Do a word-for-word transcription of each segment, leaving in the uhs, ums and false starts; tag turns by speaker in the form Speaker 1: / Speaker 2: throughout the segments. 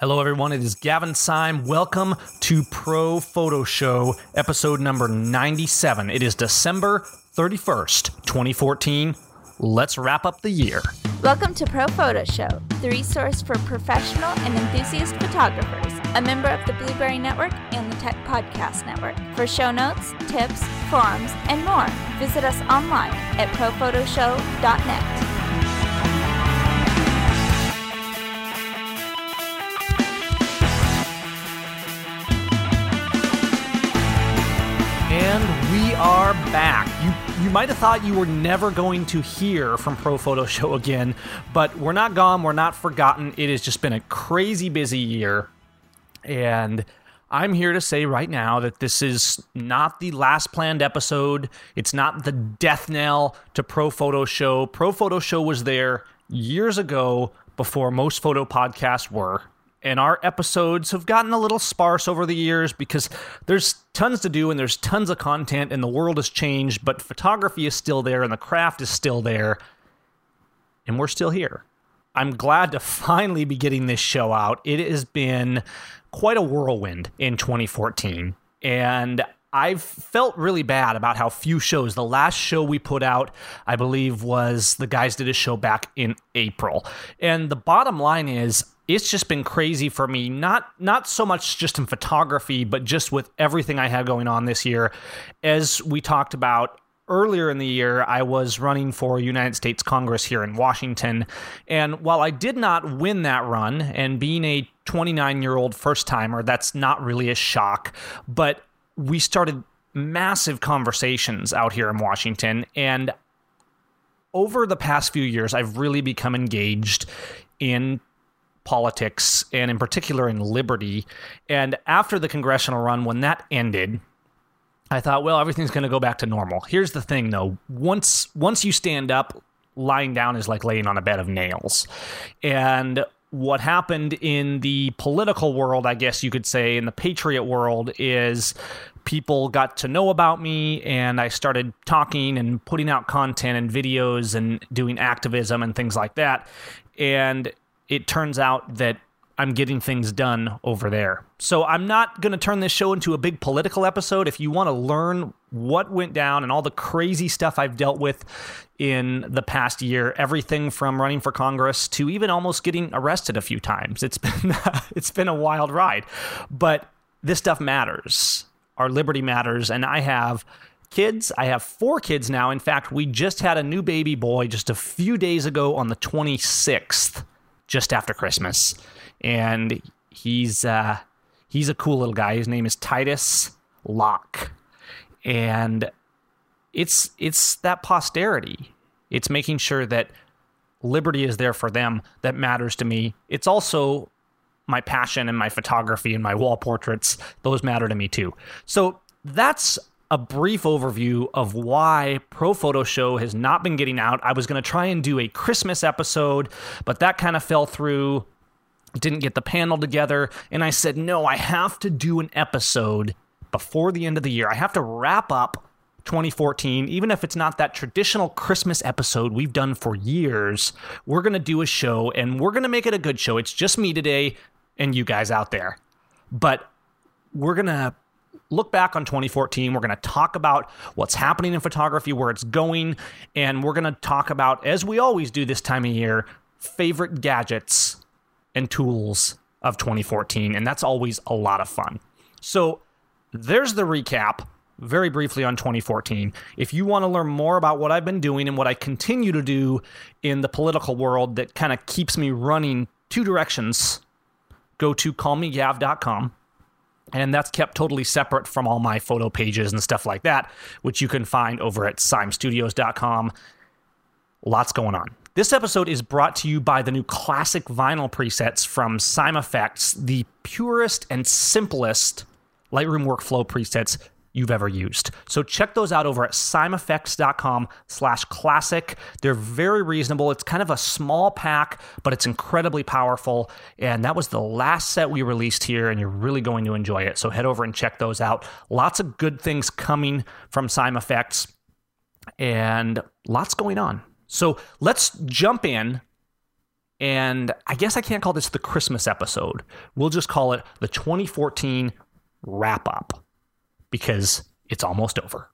Speaker 1: Hello, everyone. It is Gavin Syme. Welcome to Pro Photo Show, episode number ninety-seven. It is December thirty-first, twenty fourteen. Let's wrap up the year.
Speaker 2: Welcome to Pro Photo Show, the resource for professional and enthusiast photographers, a member of the Blueberry Network and the Tech Podcast Network. For show notes, tips, forums, and more, visit us online at pro photo show dot net.
Speaker 1: And we are back. You you might have thought you were never going to hear from Pro Photo Show again, but we're not gone, we're not forgotten. It has just been a crazy busy year, and I'm here to say right now that this is not the last planned episode. It's not the death knell to Pro Photo Show. Pro Photo Show was there years ago before most photo podcasts were. And our episodes have gotten a little sparse over the years because there's tons to do and there's tons of content and the world has changed, but photography is still there and the craft is still there. And we're still here. I'm glad to finally be getting this show out. It has been quite a whirlwind in twenty fourteen. And I've felt really bad about how few shows. The last show we put out, I believe, was the guys did a show back in April. And the bottom line is, it's just been crazy for me, not not so much just in photography, but just with everything I had going on this year. As we talked about earlier in the year, I was running for United States Congress here in Washington. And while I did not win that run, and being a twenty-nine-year-old first-timer, that's not really a shock, but we started massive conversations out here in Washington. And over the past few years, I've really become engaged in politics, and in particular in liberty. And after the congressional run, when that ended, I thought, well, everything's going to go back to normal. Here's the thing, though. Once once you stand up, lying down is like laying on a bed of nails. And what happened in the political world, I guess you could say, in the patriot world, is people got to know about me, and I started talking and putting out content and videos and doing activism and things like that. And it turns out that I'm getting things done over there. So I'm not going to turn this show into a big political episode. If you want to learn what went down and all the crazy stuff I've dealt with in the past year, everything from running for Congress to even almost getting arrested a few times, it's been it's been a wild ride. But this stuff matters. Our liberty matters, and I have kids. I have four kids now. In fact, we just had a new baby boy just a few days ago on the twenty-sixth. Just after Christmas, and he's uh, he's a cool little guy. His name is Titus Locke, and it's it's that posterity. It's making sure that liberty is there for them that matters to me. It's also my passion and my photography and my wall portraits. Those matter to me too. So that's a brief overview of why Pro Photo Show has not been getting out. I was going to try and do a Christmas episode, but that kind of fell through. Didn't get the panel together. And I said, no, I have to do an episode before the end of the year. I have to wrap up twenty fourteen, even if it's not that traditional Christmas episode we've done for years. We're going to do a show, and we're going to make it a good show. It's just me today and you guys out there. But we're going to look back on twenty fourteen. We're going to talk about what's happening in photography, where it's going, and we're going to talk about, as we always do this time of year, favorite gadgets and tools of twenty fourteen, and that's always a lot of fun. So there's the recap, very briefly, on twenty fourteen. If you want to learn more about what I've been doing and what I continue to do in the political world that kind of keeps me running two directions, go to call me gav dot com. And that's kept totally separate from all my photo pages and stuff like that, which you can find over at syme studios dot com. Lots going on. This episode is brought to you by the new classic vinyl presets from SimeFX, the purest and simplest Lightroom workflow presets you've ever used. So check those out over at symefx dot com slash classic. They're very reasonable. It's kind of a small pack, but it's incredibly powerful. And that was the last set we released here, and you're really going to enjoy it. So head over and check those out. Lots of good things coming from SimeFX, and lots going on. So let's jump in And I guess I can't call this the Christmas episode. We'll just call it the twenty fourteen wrap-up, because it's almost over.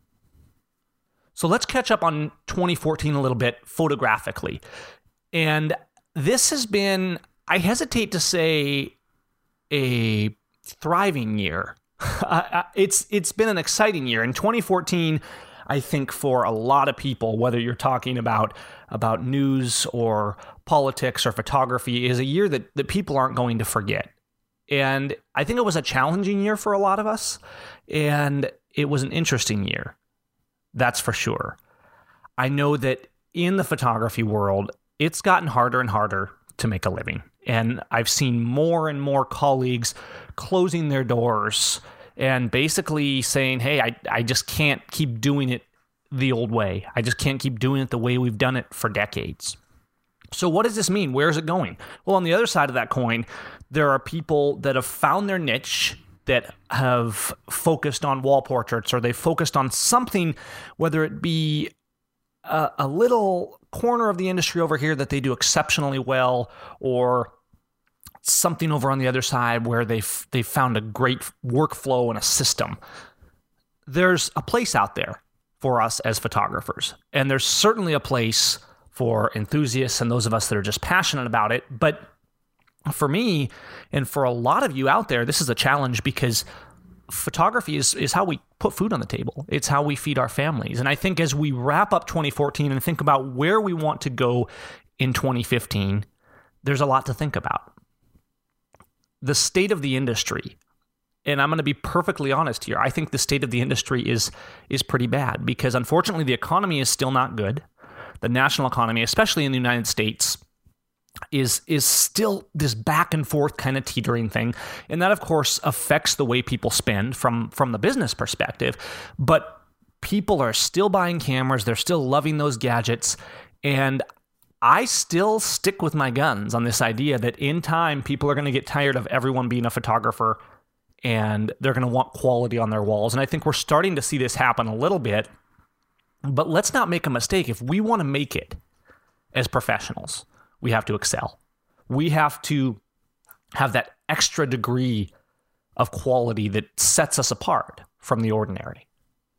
Speaker 1: So let's catch up on twenty fourteen a little bit photographically. And this has been, I hesitate to say, a thriving year. it's it's been an exciting year. In twenty fourteen, I think for a lot of people, whether you're talking about about news or politics or photography, is a year that, that people aren't going to forget. And I think it was a challenging year for a lot of us, and it was an interesting year. That's for sure. I know that in the photography world, it's gotten harder and harder to make a living. And I've seen more and more colleagues closing their doors and basically saying, hey, I, I just can't keep doing it the old way. I just can't keep doing it the way we've done it for decades. So what does this mean? Where is it going? Well, on the other side of that coin, there are people that have found their niche, that have focused on wall portraits, or they've focused on something, whether it be a, a little corner of the industry over here that they do exceptionally well, or something over on the other side where they've, they've found a great workflow and a system. There's a place out there for us as photographers, and there's certainly a place for enthusiasts and those of us that are just passionate about it. But for me, and for a lot of you out there, this is a challenge, because photography is, is how we put food on the table. It's how we feed our families. And I think as we wrap up twenty fourteen and think about where we want to go in twenty fifteen, there's a lot to think about. The state of the industry, and I'm going to be perfectly honest here, I think the state of the industry is is pretty bad, because unfortunately the economy is still not good. The national economy, especially in the United States, is is still this back and forth kind of teetering thing. And that, of course, affects the way people spend from, from the business perspective. But people are still buying cameras. They're still loving those gadgets. And I still stick with my guns on this idea that in time, people are going to get tired of everyone being a photographer, and they're going to want quality on their walls. And I think we're starting to see this happen a little bit. But let's not make a mistake. If we want to make it as professionals, we have to excel. We have to have that extra degree of quality that sets us apart from the ordinary.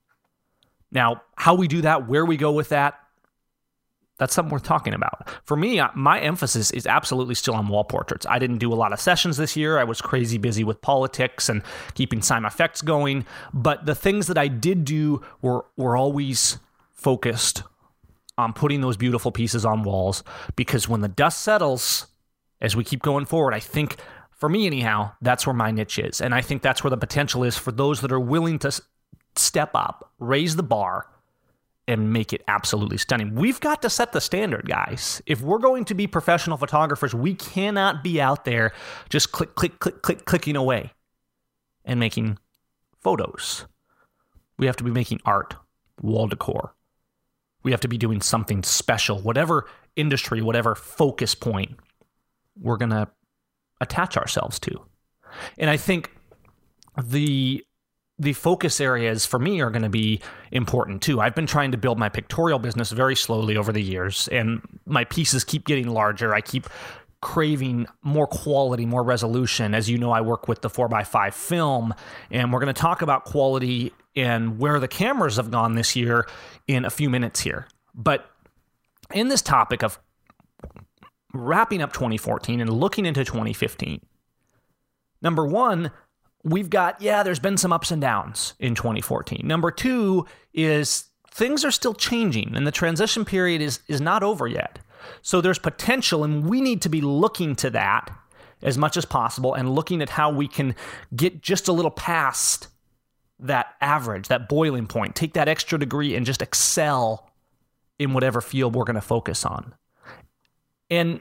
Speaker 1: Now, how we do that, where we go with that, that's something worth talking about. For me, my emphasis is absolutely still on wall portraits. I didn't do a lot of sessions this year. I was crazy busy with politics and keeping Sign Effects going. But the things that I did do were, were always focused on putting those beautiful pieces on walls, because when the dust settles, as we keep going forward, I think, for me anyhow, that's where my niche is. And I think that's where the potential is for those that are willing to step up, raise the bar, and make it absolutely stunning. We've got to set the standard, guys. If we're going to be professional photographers, we cannot be out there just click, click, click, click, clicking away and making photos. We have to be making art, wall decor. We have to be doing something special, whatever industry, whatever focus point we're going to attach ourselves to. And I think the the focus areas for me are going to be important too. I've been trying to build my pictorial business very slowly over the years, and my pieces keep getting larger. I keep craving more quality, more resolution. As you know, I work with the four by five film, and we're going to talk about quality and where the cameras have gone this year in a few minutes here. But in this topic of wrapping up twenty fourteen and looking into twenty fifteen, number one, we've got, yeah, there's been some ups and downs in twenty fourteen. Number two is things are still changing, and the transition period is is not over yet. So there's potential, and we need to be looking to that as much as possible and looking at how we can get just a little past that average, that boiling point, take that extra degree and just excel in whatever field we're going to focus on. And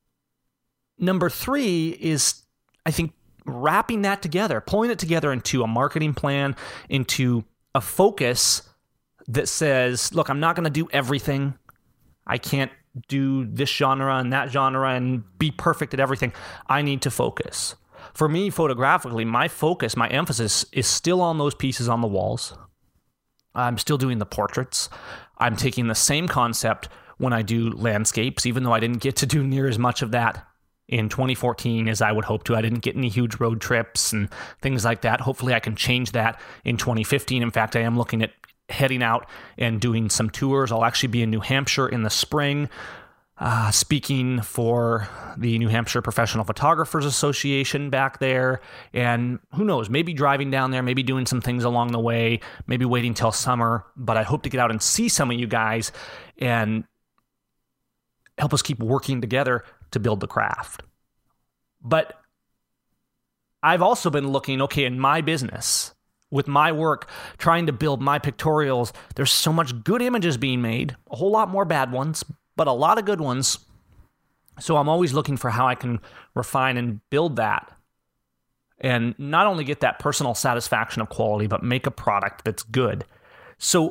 Speaker 1: number three is, I think, wrapping that together, pulling it together into a marketing plan, into a focus that says, look, I'm not going to do everything. I can't do this genre and that genre and be perfect at everything. I need to focus. For me, photographically, my focus, my emphasis is still on those pieces on the walls. I'm still doing the portraits. I'm taking the same concept when I do landscapes, even though I didn't get to do near as much of that in twenty fourteen as I would hope to. I didn't get any huge road trips and things like that. Hopefully I can change that in twenty fifteen. In fact, I am looking at heading out and doing some tours. I'll actually be in New Hampshire in the spring, uh, speaking for the New Hampshire Professional Photographers Association back there. And who knows, maybe driving down there, maybe doing some things along the way, maybe waiting till summer. But I hope to get out and see some of you guys and help us keep working together to build the craft. But I've also been looking, okay, in my business, with my work, trying to build my pictorials, there's so much good images being made, a whole lot more bad ones, but a lot of good ones. So I'm always looking for how I can refine and build that and not only get that personal satisfaction of quality, but make a product that's good. So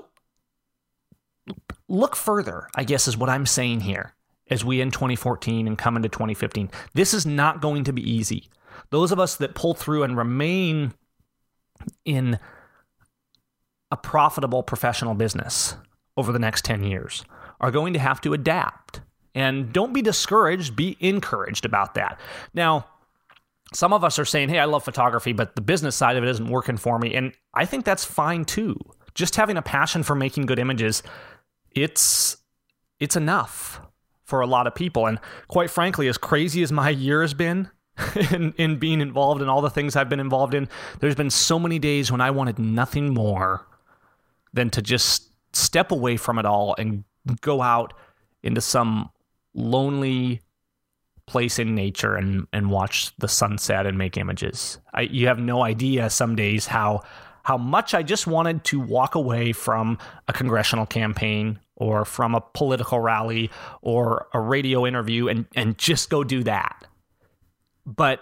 Speaker 1: look further, I guess, is what I'm saying here. As we end twenty fourteen and come into twenty fifteen. This is not going to be easy. Those of us that pull through and remain in a profitable professional business over the next ten years are going to have to adapt. And don't be discouraged, be encouraged about that. Now, some of us are saying, hey, I love photography, but the business side of it isn't working for me. And I think that's fine too. Just having a passion for making good images, it's it's enough for a lot of people. And quite frankly, as crazy as my year has been in, in being involved in all the things I've been involved in, there's been so many days when I wanted nothing more than to just step away from it all and go out into some lonely place in nature and, and watch the sunset and make images. I, you have no idea some days how how much I just wanted to walk away from a congressional campaign or from a political rally or a radio interview and, and just go do that. But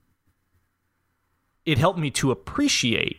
Speaker 1: it helped me to appreciate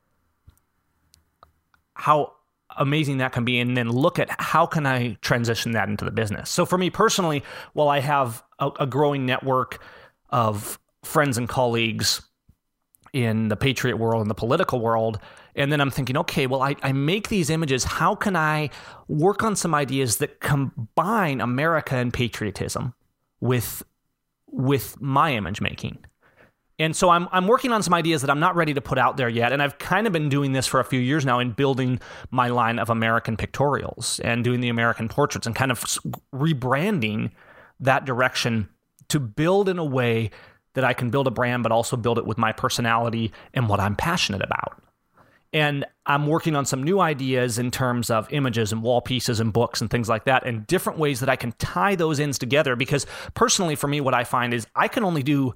Speaker 1: how amazing that can be and then look at how can I transition that into the business. So for me personally, while I have a, a growing network of friends and colleagues in the patriot world and the political world, and then I'm thinking, okay, well, I, I make these images. How can I work on some ideas that combine America and patriotism with with my image making? And so I'm I'm working on some ideas that I'm not ready to put out there yet. And I've kind of been doing this for a few years now in building my line of American pictorials and doing the American portraits and kind of rebranding that direction to build in a way that I can build a brand, but also build it with my personality and what I'm passionate about. And I'm working on some new ideas in terms of images and wall pieces and books and things like that, and different ways that I can tie those ends together. Because personally, for me, what I find is I can only do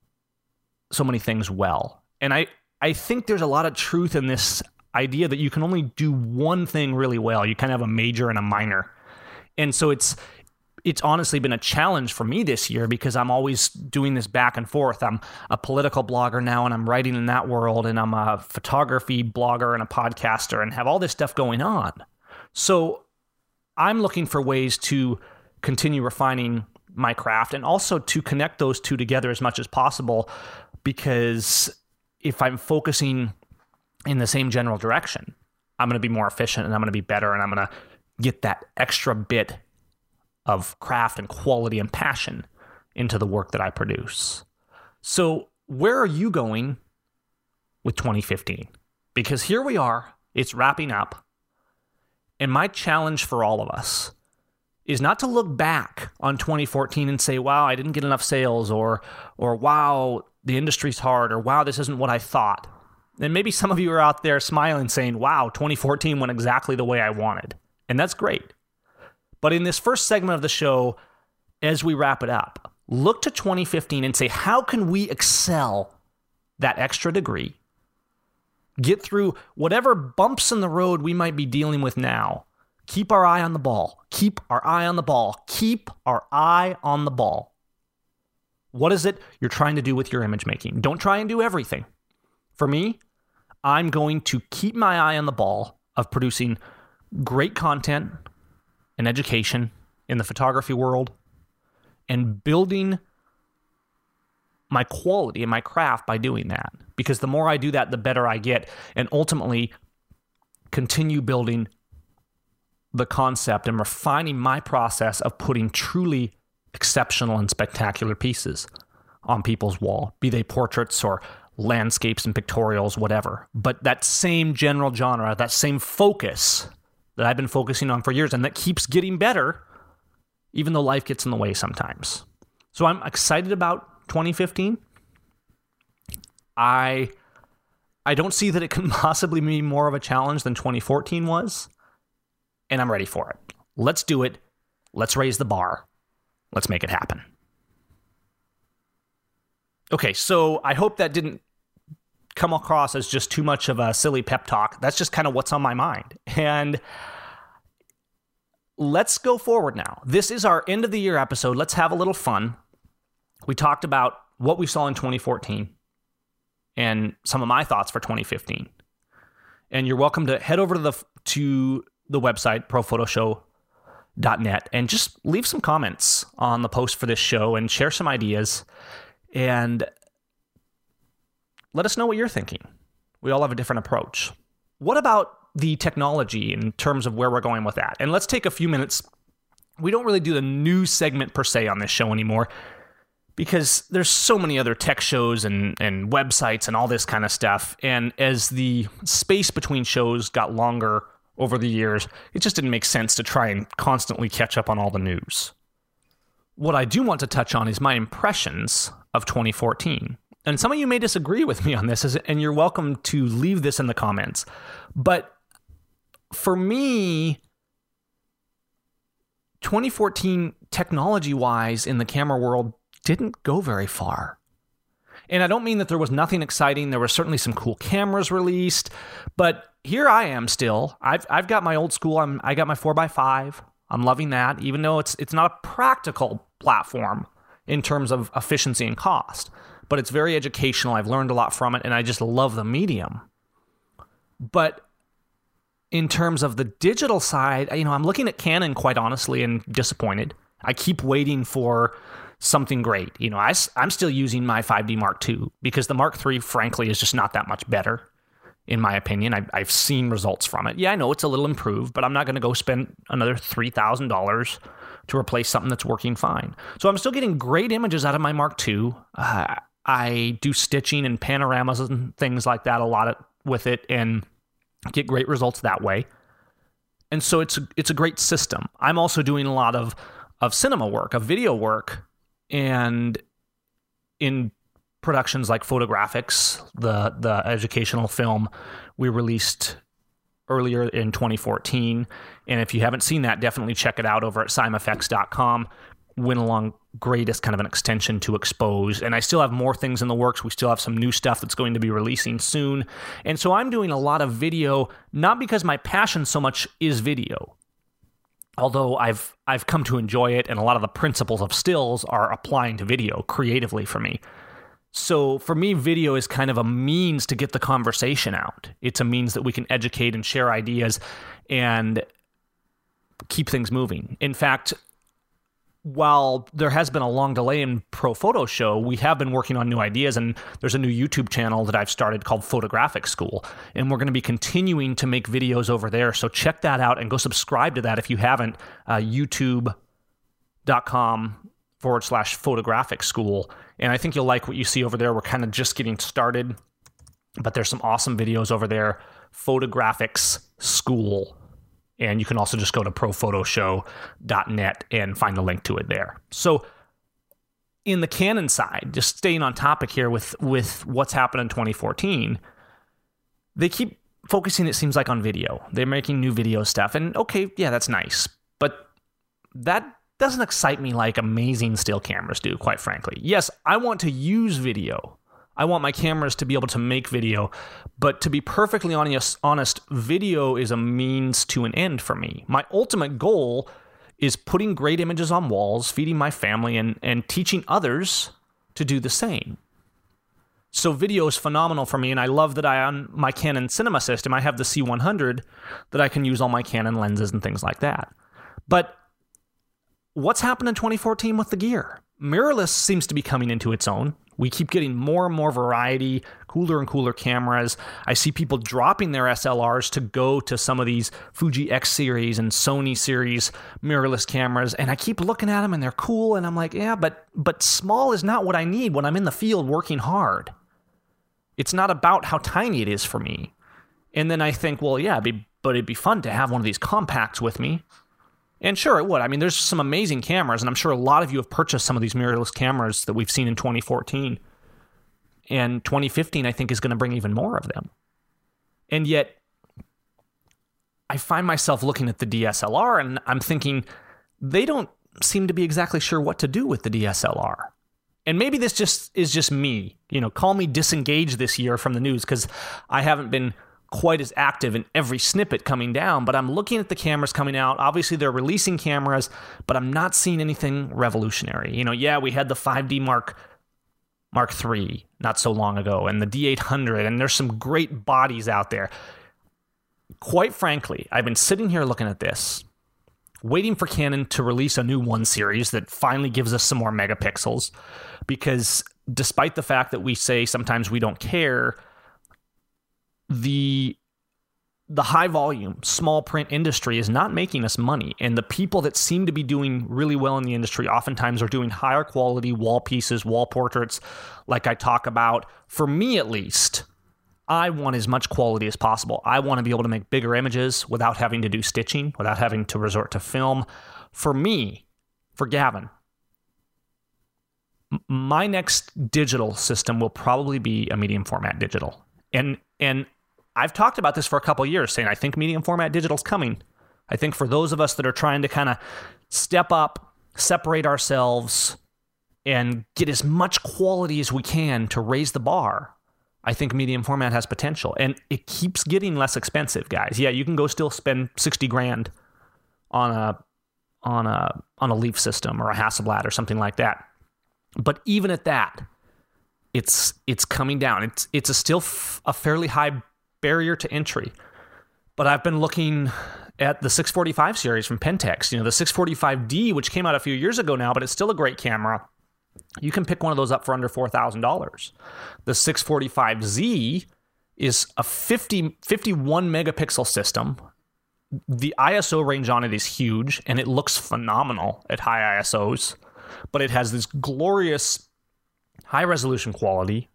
Speaker 1: so many things well. And I, I think there's a lot of truth in this idea that you can only do one thing really well. You kind of have a major and a minor. And so it's it's honestly been a challenge for me this year because I'm always doing this back and forth. I'm a political blogger now and I'm writing in that world, and I'm a photography blogger and a podcaster and have all this stuff going on. So I'm looking for ways to continue refining my craft and also to connect those two together as much as possible, because if I'm focusing in the same general direction, I'm going to be more efficient and I'm going to be better and I'm going to get that extra bit of craft and quality and passion into the work that I produce. So where are you going with twenty fifteen? Because here we are, it's wrapping up. And my challenge for all of us is not to look back on twenty fourteen and say, wow, I didn't get enough sales, or or wow, the industry's hard, or wow, this isn't what I thought. And maybe some of you are out there smiling saying, wow, twenty fourteen went exactly the way I wanted. And that's great. But in this first segment of the show, as we wrap it up, look to twenty fifteen and say, how can we excel that extra degree? Get through whatever bumps in the road we might be dealing with now. Keep our eye on the ball. Keep our eye on the ball. Keep our eye on the ball. What is it you're trying to do with your image making? Don't try and do everything. For me, I'm going to keep my eye on the ball of producing great content and education in the photography world and building my quality and my craft by doing that. Because the more I do that, the better I get, and ultimately continue building the concept and refining my process of putting truly exceptional and spectacular pieces on people's wall, be they portraits or landscapes and pictorials, whatever. But that same general genre, that same focus that I've been focusing on for years and that keeps getting better, even though life gets in the way sometimes. So I'm excited about twenty fifteen. I I don't see that it can possibly be more of a challenge than twenty fourteen was, and I'm ready for it. Let's do it. Let's raise the bar. Let's make it happen. Okay, so I hope that didn't come across as just too much of a silly pep talk. That's just kind of what's on my mind. And let's go forward now. This is our end of the year episode. Let's have a little fun. We talked about what we saw in twenty fourteen and some of my thoughts for twenty fifteen. And you're welcome to head over to the to the website, pro photo show dot net, and just leave some comments on the post for this show and share some ideas. And let us know what you're thinking. We all have a different approach. What about the technology in terms of where we're going with that? And let's take a few minutes. We don't really do the news segment per se on this show anymore because there's so many other tech shows and, and websites and all this kind of stuff. And as the space between shows got longer over the years, it just didn't make sense to try and constantly catch up on all the news. What I do want to touch on is my impressions of twenty fourteen. And some of you may disagree with me on this, and you're welcome to leave this in the comments. But for me, twenty fourteen, technology-wise, in the camera world, didn't go very far. And I don't mean that there was nothing exciting. There were certainly some cool cameras released, but here I am still. I've I've got my old school. I'm I got my four by five. I'm loving that, even though it's it's not a practical platform in terms of efficiency and cost, but it's very educational. I've learned a lot from it, and I just love the medium. But in terms of the digital side, you know, I'm looking at Canon, quite honestly, and disappointed. I keep waiting for something great. You know, I, I'm still using my five D Mark two because the Mark three, frankly, is just not that much better, in my opinion. I've, I've seen results from it. Yeah, I know it's a little improved, but I'm not going to go spend another three thousand dollars to replace something that's working fine. So I'm still getting great images out of my Mark two. Uh, I do stitching and panoramas and things like that a lot of, with it, and get great results that way. And so it's a, it's a great system. I'm also doing a lot of, of cinema work, of video work, and in productions like Photographics, the the educational film we released earlier in twenty fourteen. And if you haven't seen that, definitely check it out over at simefx dot com. Went along great as kind of an extension to Expose. And I still have more things in the works. We still have some new stuff that's going to be releasing soon. And so I'm doing a lot of video, not because my passion so much is video, although I've I've come to enjoy it, and a lot of the principles of stills are applying to video creatively for me. So for me, video is kind of a means to get the conversation out. It's a means that we can educate and share ideas and keep things moving. In fact, while there has been a long delay in Pro Photo Show, we have been working on new ideas, and there's a new YouTube channel that I've started called Photographic School, and we're going to be continuing to make videos over there. So check that out and go subscribe to that if you haven't. Uh, YouTube dot com forward slash photographic school. And I think you'll like what you see over there. We're kind of just getting started, but there's some awesome videos over there. Photographics School. And you can also just go to pro photo show dot net and find the link to it there. So in the Canon side, just staying on topic here with, with what's happened in twenty fourteen, they keep focusing, it seems like, on video. They're making new video stuff. And okay, yeah, that's nice. But that doesn't excite me like amazing still cameras do, quite frankly. Yes, I want to use video. I want my cameras to be able to make video, but to be perfectly honest, honest, video is a means to an end for me. My ultimate goal is putting great images on walls, feeding my family, and, and teaching others to do the same. So video is phenomenal for me, and I love that I, on my Canon cinema system, I have the C one hundred that I can use all my Canon lenses and things like that. But what's happened in twenty fourteen with the gear? Mirrorless seems to be coming into its own. We keep getting more and more variety, cooler and cooler cameras. I see people dropping their S L Rs to go to some of these Fuji X series and Sony series mirrorless cameras, and I keep looking at them and they're cool, and I'm like, yeah, but but small is not what I need when I'm in the field working hard. It's not about how tiny it is for me. And then I think, well, yeah, it'd be, but it'd be fun to have one of these compacts with me. And sure, it would. I mean, there's some amazing cameras, and I'm sure a lot of you have purchased some of these mirrorless cameras that we've seen in twenty fourteen. And twenty fifteen, I think, is going to bring even more of them. And yet, I find myself looking at the D S L R, and I'm thinking, they don't seem to be exactly sure what to do with the D S L R. And maybe this just is just me. You know, call me disengaged this year from the news, because I haven't been quite as active in every snippet coming down, but I'm looking at the cameras coming out. Obviously, they're releasing cameras, but I'm not seeing anything revolutionary. You know, yeah, we had the five D Mark Mark three not so long ago, and the D eight hundred, and there's some great bodies out there. Quite frankly, I've been sitting here looking at this, waiting for Canon to release a new one series that finally gives us some more megapixels, because despite the fact that we say sometimes we don't care, the the high volume, small print industry is not making us money. And the people that seem to be doing really well in the industry oftentimes are doing higher quality wall pieces, wall portraits, like I talk about. For me, at least, I want as much quality as possible. I want to be able to make bigger images without having to do stitching, without having to resort to film. For me, for Gavin, m- my next digital system will probably be a medium format digital. And and I've talked about this for a couple of years, saying I think medium format digital is coming. I think for those of us that are trying to kind of step up, separate ourselves, and get as much quality as we can to raise the bar, I think medium format has potential. And it keeps getting less expensive, guys. Yeah, you can go still spend sixty grand on a on a on a Leaf system or a Hasselblad or something like that. But even at that, it's it's coming down. It's it's a still f- a fairly high barrier to entry. But I've been looking at the six forty-five series from Pentax, you know, the six forty-five D, which came out a few years ago now, but it's still a great camera. You can pick one of those up for under four thousand dollars. The six forty-five Z is a fifty, fifty-one megapixel system. The I S O range on it is huge, and it looks phenomenal at high I S Os, but it has this glorious high resolution quality,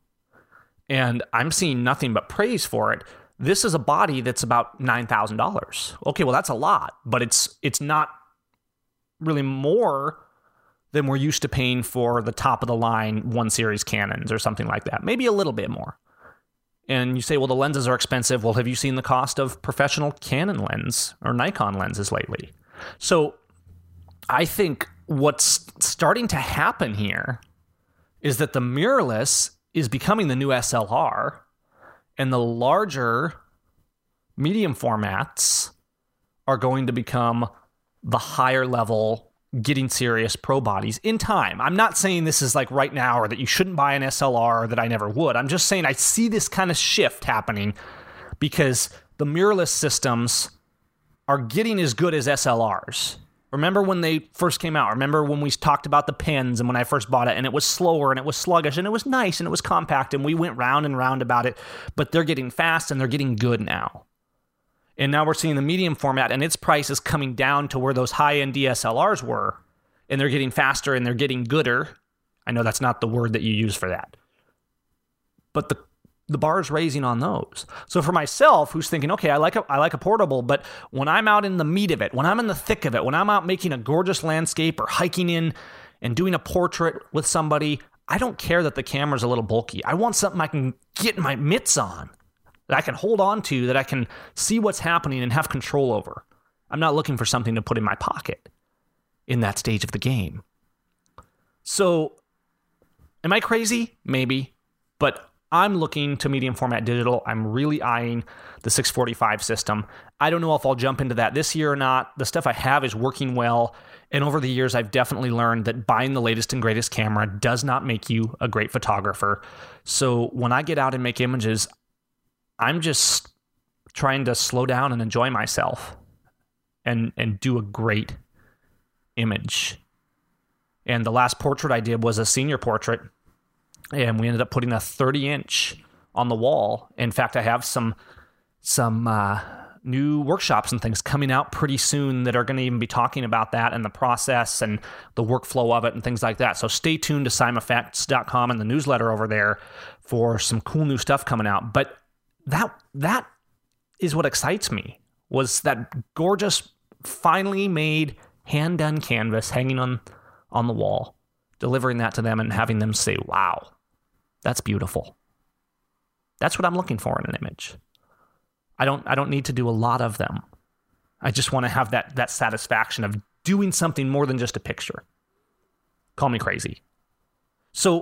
Speaker 1: and I'm seeing nothing but praise for it. This is a body that's about nine thousand dollars. Okay, well, that's a lot, but it's it's not really more than we're used to paying for the top of the line one series Canons or something like that. Maybe a little bit more. And you say, well, the lenses are expensive. Well, have you seen the cost of professional Canon lens or Nikon lenses lately? So I think what's starting to happen here is that the mirrorless is becoming the new S L R, and the larger medium formats are going to become the higher level, getting serious pro bodies in time. I'm not saying this is like right now, or that you shouldn't buy an S L R, or that I never would. I'm just saying I see this kind of shift happening because the mirrorless systems are getting as good as S L Rs. Remember when they first came out? Remember when we talked about the pens and when I first bought it, and it was slower and it was sluggish and it was nice and it was compact, and we went round and round about it, but they're getting fast and they're getting good now. And now we're seeing the medium format, and its price is coming down to where those high-end D S L Rs were, and they're getting faster and they're getting gooder. I know that's not the word that you use for that, but the the bar is raising on those. So for myself, who's thinking, okay, I like a, I like a portable, but when I'm out in the meat of it, when I'm in the thick of it, when I'm out making a gorgeous landscape or hiking in and doing a portrait with somebody, I don't care that the camera's a little bulky. I want something I can get my mitts on, that I can hold on to, that I can see what's happening and have control over. I'm not looking for something to put in my pocket in that stage of the game. So, am I crazy? Maybe. But I'm looking to medium format digital. I'm really eyeing the six forty-five system. I don't know if I'll jump into that this year or not. The stuff I have is working well. And over the years, I've definitely learned that buying the latest and greatest camera does not make you a great photographer. So when I get out and make images, I'm just trying to slow down and enjoy myself and, and do a great image. And the last portrait I did was a senior portrait and we ended up putting a thirty inch on the wall. In fact, I have some some uh, new workshops and things coming out pretty soon that are going to even be talking about that and the process and the workflow of it and things like that. So stay tuned to Sime Effects dot com and the newsletter over there for some cool new stuff coming out. But that that is what excites me, was that gorgeous, finally made, hand-done canvas hanging on, on the wall, delivering that to them and having them say, wow, that's beautiful. That's what I'm looking for in an image. I don't I don't need to do a lot of them. I just want to have that that satisfaction of doing something more than just a picture. Call me crazy. So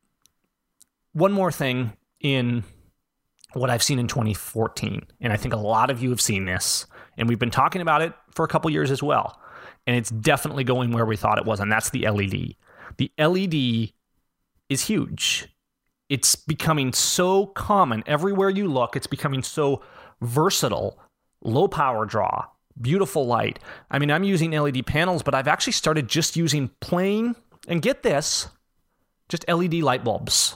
Speaker 1: one more thing in what I've seen in twenty fourteen, and I think a lot of you have seen this, and we've been talking about it for a couple years as well, and it's definitely going where we thought it was, and that's the L E D. The L E D is huge. It's becoming so common everywhere you look. It's becoming so versatile, low power draw, beautiful light. I mean, I'm using L E D panels, but I've actually started just using plain, and get this, just L E D light bulbs.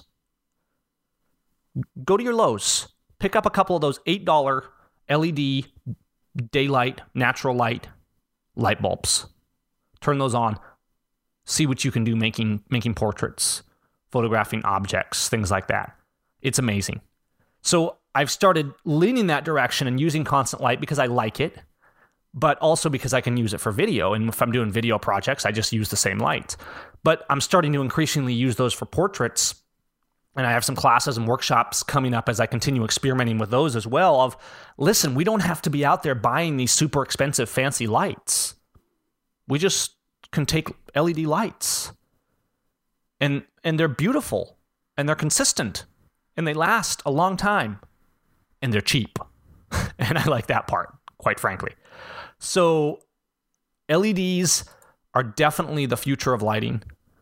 Speaker 1: Go to your Lowe's, pick up a couple of those eight dollars L E D daylight, natural light light bulbs. Turn those on. See what you can do making making portraits, photographing objects, things like that. It's amazing. So I've started leaning that direction and using constant light because I like it, but also because I can use it for video. And if I'm doing video projects, I just use the same light. But I'm starting to increasingly use those for portraits. And I have some classes and workshops coming up as I continue experimenting with those as well of, listen, we don't have to be out there buying these super expensive fancy lights. We just can take L E D lights. And and they're beautiful, and they're consistent, and they last a long time, and they're cheap. And I like that part, quite frankly. So L E Ds are definitely the future of lighting.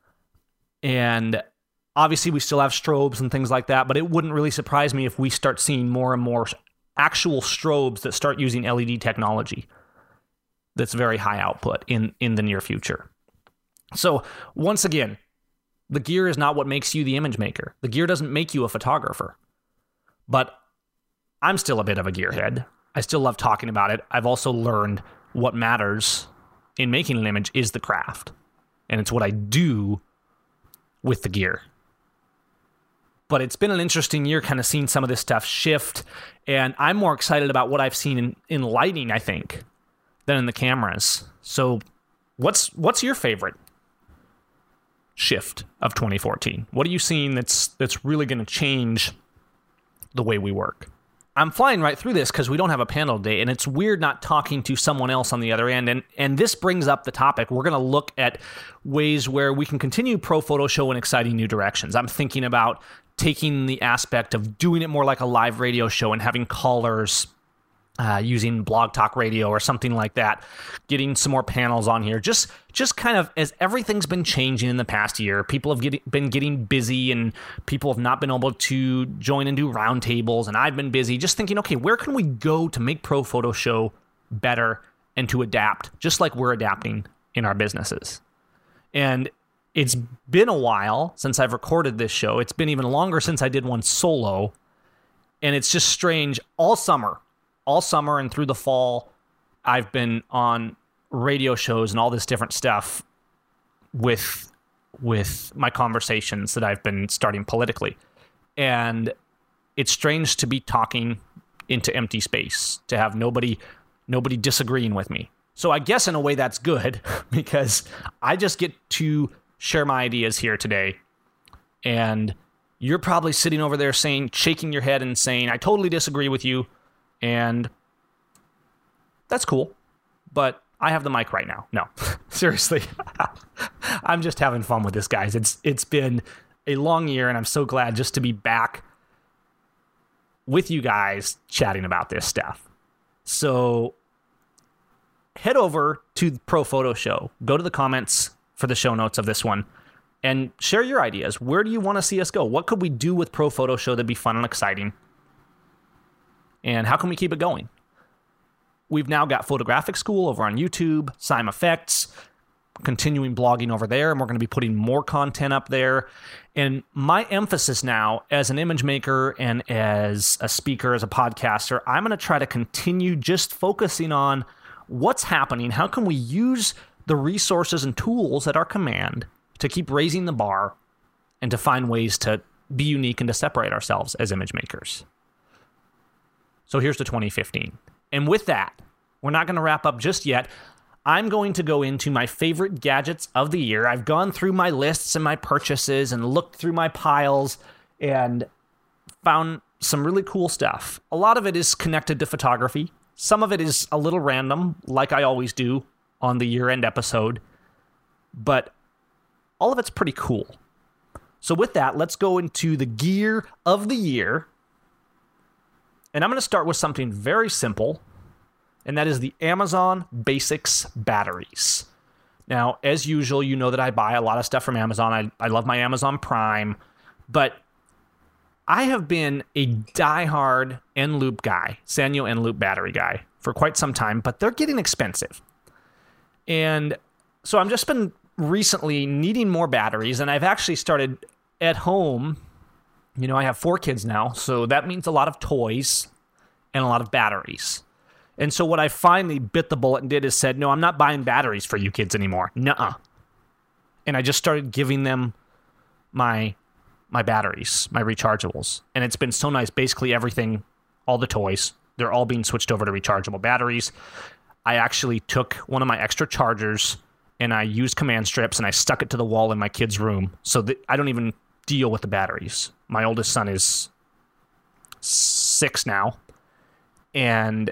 Speaker 1: And obviously we still have strobes and things like that, but it wouldn't really surprise me if we start seeing more and more actual strobes that start using L E D technology that's very high output in, in the near future. So once again, the gear is not what makes you the image maker. The gear doesn't make you a photographer. But I'm still a bit of a gearhead. I still love talking about it. I've also learned what matters in making an image is the craft. And it's what I do with the gear. But it's been an interesting year kind of seeing some of this stuff shift. And I'm more excited about what I've seen in, in lighting, I think, than in the cameras. So what's what's your favorite shift of twenty fourteen? What are you seeing that's that's really going to change the way we work? I'm flying right through this because we don't have a panel today, and it's weird not talking to someone else on the other end. And and this brings up the topic. We're going to look at ways where we can continue Pro Photo Show in exciting new directions. I'm thinking about taking the aspect of doing it more like a live radio show and having callers uh, using Blog Talk Radio or something like that, getting some more panels on here. Just just kind of as everything's been changing in the past year, people have get, been getting busy and people have not been able to join and do roundtables, and I've been busy just thinking, okay, where can we go to make Pro Photo Show better and to adapt, just like we're adapting in our businesses? And it's been a while since I've recorded this show. It's been even longer since I did one solo, and it's just strange. All summer, all summer and through the fall, I've been on radio shows and all this different stuff with with my conversations that I've been starting politically. And it's strange to be talking into empty space, to have nobody nobody disagreeing with me. So I guess in a way that's good because I just get to share my ideas here today. And you're probably sitting over there saying, shaking your head and saying, I totally disagree with you. And that's cool. But I have the mic right now. No, seriously. I'm just having fun with this, guys. It's it's been a long year, and I'm so glad just to be back with you guys chatting about this stuff. So head over to Pro Photo Show. Go to the comments for the show notes of this one and share your ideas. Where do you want to see us go? What could we do with Pro Photo Show that'd be fun and exciting? And how can we keep it going? We've now got Photographic School over on YouTube, Sime Effects. continuing blogging over there, and we're going to be putting more content up there. And my emphasis now as an image maker and as a speaker, as a podcaster, I'm going to try to continue just focusing on what's happening. How can we use the resources and tools at our command to keep raising the bar and to find ways to be unique and to separate ourselves as image makers? So here's to twenty fifteen. And with that, we're not going to wrap up just yet. I'm going to go into my favorite gadgets of the year. I've gone through my lists and my purchases and looked through my piles and found some really cool stuff. A lot of it is connected to photography. Some of it is a little random, like I always do on the year-end episode. But all of it's pretty cool. So with that, let's go into the gear of the year. And I'm going to start with something very simple, and that is the Amazon Basics batteries. Now, as usual, you know that I buy a lot of stuff from Amazon. I, I love my Amazon Prime, but I have been a diehard N-Loop guy, Sanyo N-Loop battery guy, for quite some time, but they're getting expensive. And so I've just been recently needing more batteries, and I've actually started at home. You know, I have four kids now, so that means a lot of toys and a lot of batteries. And so what I finally bit the bullet and did is said, no, I'm not buying batteries for you kids anymore. Nuh-uh. And I just started giving them my my batteries, my rechargeables. And it's been so nice. Basically everything, all the toys, they're all being switched over to rechargeable batteries. I actually took one of my extra chargers and I used command strips and I stuck it to the wall in my kid's room so that I don't even deal with the batteries. My oldest son is six now, and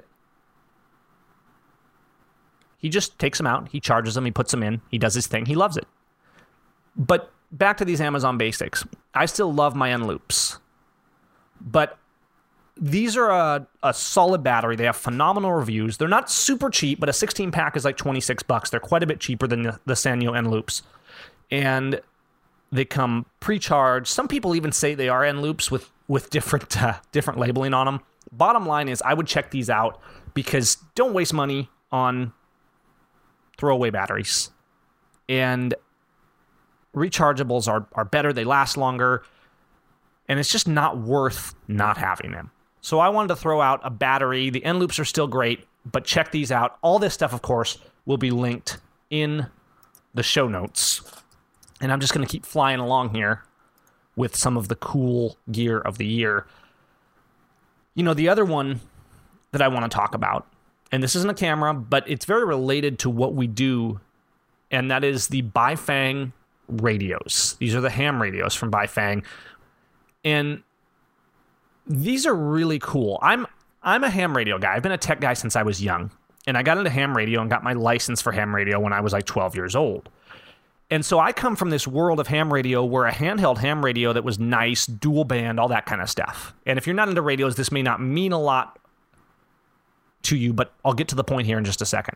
Speaker 1: he just takes them out, he charges them, he puts them in, he does his thing, he loves it. But back to these Amazon Basics. I still love my N-Loops, but these are a, a solid battery. They have phenomenal reviews. They're not super cheap, but a sixteen pack is like twenty-six bucks. They're quite a bit cheaper than the, the Sanyo N-Loops. And they come pre-charged. Some people even say they are N-Loops with, with different uh, different labeling on them. Bottom line is I would check these out because don't waste money on throwaway batteries. And rechargeables are, are better. They last longer. And it's just not worth not having them. So I wanted to throw out a battery. The N-Loops are still great, but check these out. All this stuff, of course, will be linked in the show notes. And I'm just going to keep flying along here with some of the cool gear of the year. You know, the other one that I want to talk about, and this isn't a camera, but it's very related to what we do, and that is the Baifeng radios. These are the ham radios from Baifeng. And these are really cool. I'm I'm a ham radio guy. I've been a tech guy since I was young. And I got into ham radio and got my license for ham radio when I was like twelve years old. And so I come from this world of ham radio where a handheld ham radio that was nice, dual band, all that kind of stuff. And if you're not into radios, this may not mean a lot to you, but I'll get to the point here in just a second.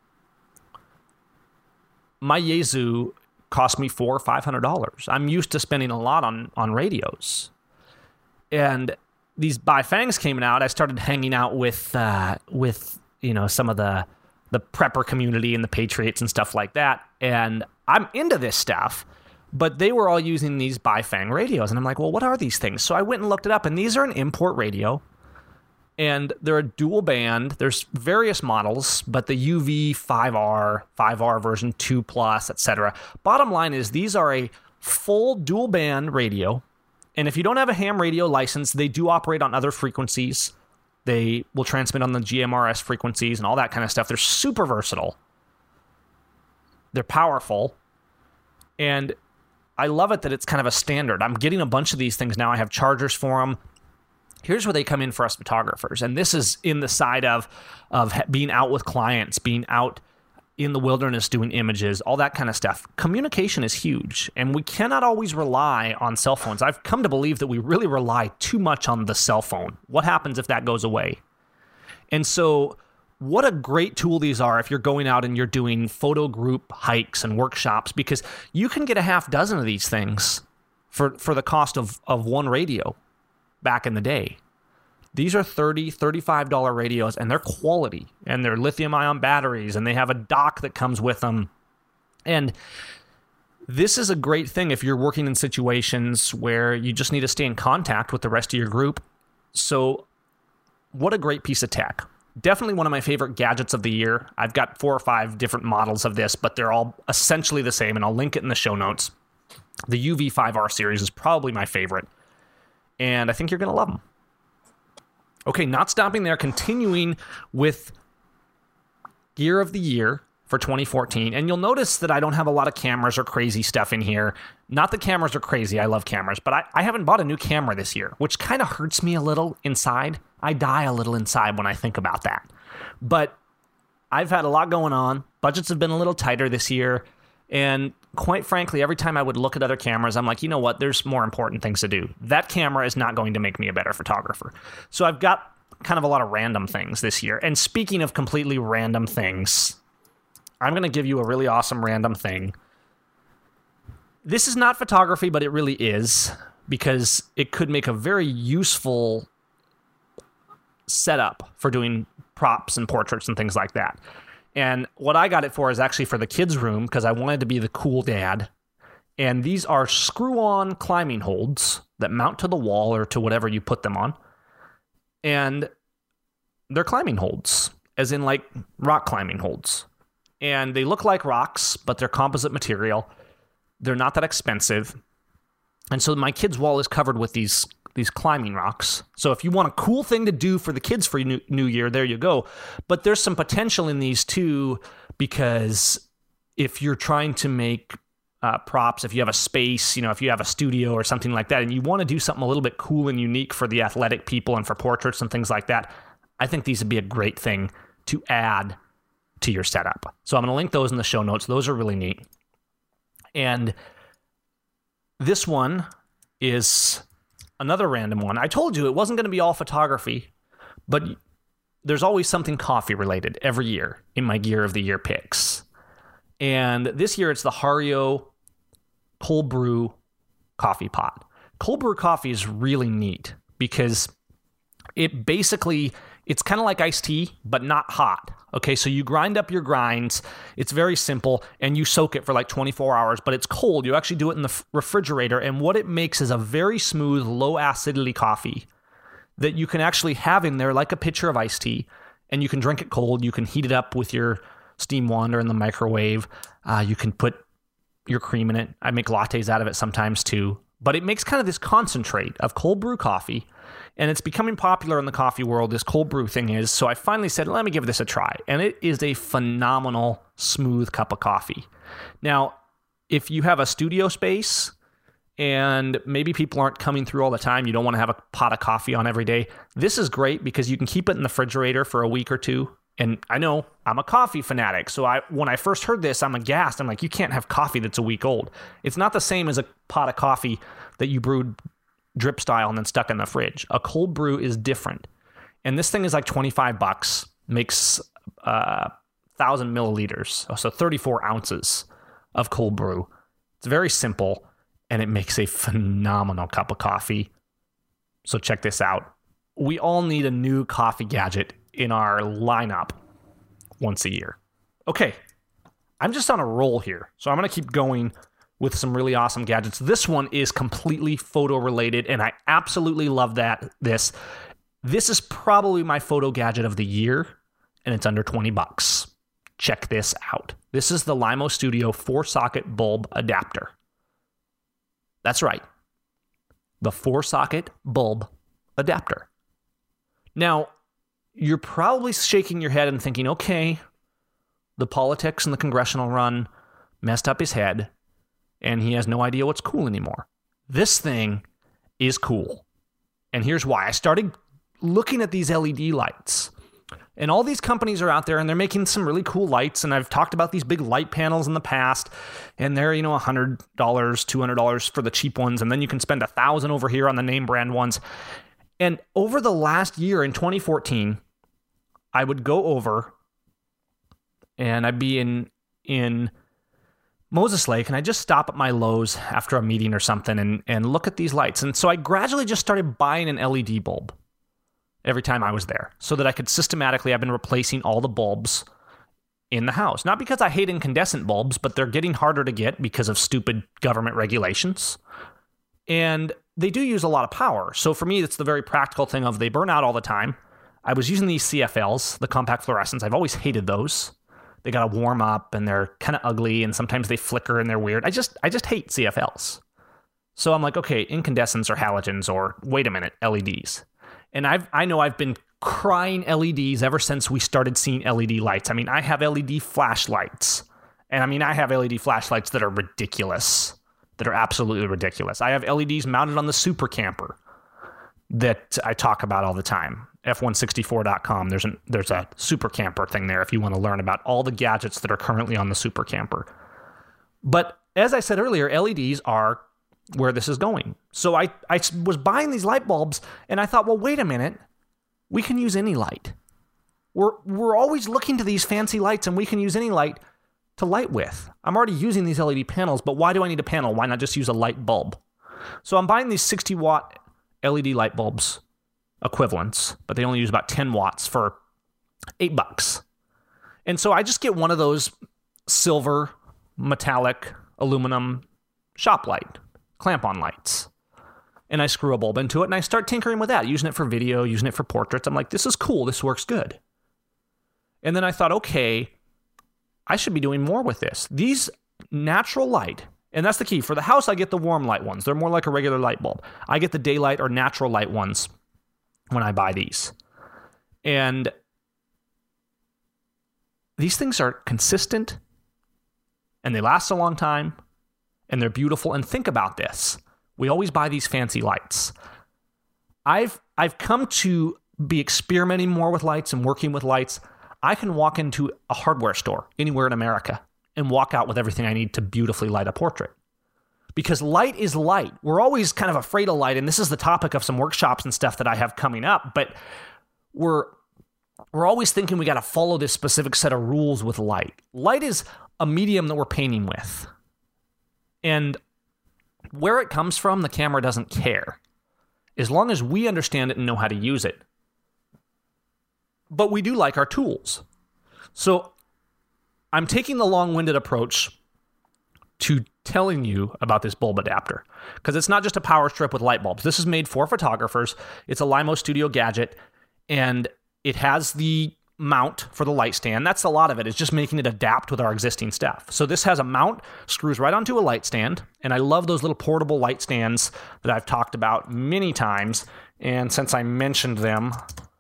Speaker 1: My Yaesu cost me four or five hundred dollars. I'm used to spending a lot on on radios, and these Baifengs came out. I started hanging out with uh, with you know some of the the prepper community and the Patriots and stuff like that, and I'm into this stuff. But they were all using these Baifeng radios, and I'm like, well, what are these things? So I went and looked it up, and these are an import radio. And they're a dual band. There's various models, but the U V five R, five R version two plus, et cetera. Bottom line is these are a full dual band radio. And if you don't have a ham radio license, they do operate on other frequencies. They will transmit on the G M R S frequencies and all that kind of stuff. They're super versatile. They're powerful. And I love it that it's kind of a standard. I'm getting a bunch of these things now. I have chargers for them. Here's where they come in for us photographers. And this is in the side of, of being out with clients, being out in the wilderness doing images, all that kind of stuff. Communication is huge, and we cannot always rely on cell phones. I've come to believe that we really rely too much on the cell phone. What happens if that goes away? And so what a great tool these are if you're going out and you're doing photo group hikes and workshops, because you can get a half dozen of these things for, for the cost of, of one radio. Back in the day. These are thirty dollars, thirty-five dollars radios, and they're quality, and they're lithium ion batteries, and they have a dock that comes with them. And this is a great thing if you're working in situations where you just need to stay in contact with the rest of your group. So what a great piece of tech. Definitely one of my favorite gadgets of the year. I've got four or five different models of this, but they're all essentially the same, and I'll link it in the show notes. The U V five R series is probably my favorite, and I think you're going to love them. Okay, not stopping there, continuing with gear of the year for twenty fourteen. And you'll notice that I don't have a lot of cameras or crazy stuff in here. Not that cameras are crazy. I love cameras. But I, I haven't bought a new camera this year, which kind of hurts me a little inside. I die a little inside when I think about that. But I've had a lot going on. Budgets have been a little tighter this year. And quite frankly, every time I would look at other cameras, I'm like, you know what? There's more important things to do. That camera is not going to make me a better photographer. So I've got kind of a lot of random things this year. And speaking of completely random things, I'm going to give you a really awesome random thing. This is not photography, but it really is, because it could make a very useful setup for doing props and portraits and things like that. And what I got it for is actually for the kids' room, because I wanted to be the cool dad. And these are screw-on climbing holds that mount to the wall or to whatever you put them on. And they're climbing holds, as in like rock climbing holds. And they look like rocks, but they're composite material. They're not that expensive. And so my kids' wall is covered with these these climbing rocks. So if you want a cool thing to do for the kids for New, New Year, there you go. But there's some potential in these too, because if you're trying to make uh, props, if you have a space, you know, if you have a studio or something like that, and you want to do something a little bit cool and unique for the athletic people and for portraits and things like that, I think these would be a great thing to add to your setup. So I'm going to link those in the show notes. Those are really neat. And this one is another random one. I told you it wasn't going to be all photography, but there's always something coffee related every year in my Gear of the Year picks. And this year it's the Hario cold brew coffee pot. Cold brew coffee is really neat because it basically, it's kind of like iced tea, but not hot. Okay, so you grind up your grinds. It's very simple, and you soak it for like twenty-four hours, but it's cold. You actually do it in the refrigerator, and what it makes is a very smooth, low acidity coffee that you can actually have in there like a pitcher of iced tea, and you can drink it cold. You can heat it up with your steam wand or in the microwave. Uh, you can put your cream in it. I make lattes out of it sometimes too, but it makes kind of this concentrate of cold brew coffee. And it's becoming popular in the coffee world, this cold brew thing is. So I finally said, let me give this a try. And it is a phenomenal, smooth cup of coffee. Now, if you have a studio space and maybe people aren't coming through all the time, you don't want to have a pot of coffee on every day, this is great because you can keep it in the refrigerator for a week or two. And I know I'm a coffee fanatic. So I, when I first heard this, I'm aghast. I'm like, you can't have coffee that's a week old. It's not the same as a pot of coffee that you brewed drip style and then stuck in the fridge. A cold brew is different. And this thing is like twenty-five bucks, makes uh, one thousand milliliters, so thirty-four ounces of cold brew. It's very simple, and it makes a phenomenal cup of coffee. So check this out. We all need a new coffee gadget in our lineup once a year. Okay, I'm just on a roll here, so I'm going to keep going with some really awesome gadgets. This one is completely photo related, and I absolutely love that. This, this is probably my photo gadget of the year, and it's under twenty bucks. Check this out. This is the Limo Studio four socket bulb adapter. That's right. The four socket bulb adapter. Now, you're probably shaking your head and thinking, okay, the politics and the congressional run messed up his head, and he has no idea what's cool anymore. This thing is cool. And here's why. I started looking at these L E D lights. And all these companies are out there, and they're making some really cool lights. And I've talked about these big light panels in the past. And they're, you know, one hundred dollars, two hundred dollars for the cheap ones. And then you can spend one thousand dollars over here on the name brand ones. And over the last year, in twenty fourteen, I would go over, and I'd be in in... Moses Lake, and I just stop at my Lowe's after a meeting or something and, and look at these lights. And so I gradually just started buying an L E D bulb every time I was there so that I could systematically, I've been replacing all the bulbs in the house. Not because I hate incandescent bulbs, but they're getting harder to get because of stupid government regulations. And they do use a lot of power. So for me, it's the very practical thing of they burn out all the time. I was using these C F Ls, the compact fluorescents. I've always hated those. They got to warm up and they're kind of ugly and sometimes they flicker and they're weird. I just I just hate C F Ls. So I'm like, okay, incandescents or halogens or wait a minute, L E Ds. And I've I know I've been crying L E Ds ever since we started seeing L E D lights. I mean, I have L E D flashlights. And I mean, I have L E D flashlights that are ridiculous. That are absolutely ridiculous. I have L E Ds mounted on the Super Camper that I talk about all the time. F one sixty-four dot com. There's an there's a Super Camper thing there if you want to learn about all the gadgets that are currently on the Super Camper. But as I said earlier, L E Ds are where this is going. So I, I was buying these light bulbs and I thought, well, wait a minute. We can use any light. We're we're always looking to these fancy lights and we can use any light to light with. I'm already using these L E D panels, but why do I need a panel? Why not just use a light bulb? So I'm buying these sixty watt L E D light bulbs equivalents, but they only use about ten watts for eight bucks. And so I just get one of those silver, metallic, aluminum shop light, clamp-on lights. And I screw a bulb into it and I start tinkering with that, using it for video, using it for portraits. I'm like, this is cool. This works good. And then I thought, okay, I should be doing more with this. These natural light, and that's the key. For the house, I get the warm light ones. They're more like a regular light bulb. I get the daylight or natural light ones when I buy these. And these things are consistent, and they last a long time, and they're beautiful. And think about this. We always buy these fancy lights. I've I've come to be experimenting more with lights and working with lights. I can walk into a hardware store anywhere in America and walk out with everything I need to beautifully light a portrait. Because light is light. We're always kind of afraid of light, and this is the topic of some workshops and stuff that I have coming up, but we're we're always thinking we got to follow this specific set of rules with light. Light is a medium that we're painting with. And where it comes from, the camera doesn't care. As long as we understand it and know how to use it. But we do like our tools. So I'm taking the long-winded approach to telling you about this bulb adapter, because it's not just a power strip with light bulbs. This is made for photographers. It's a Limo Studio gadget, and it has the mount for the light stand. That's a lot of it. It's just making it adapt with our existing stuff. So this has a mount, screws right onto a light stand, and I love those little portable light stands that I've talked about many times, and since I mentioned them,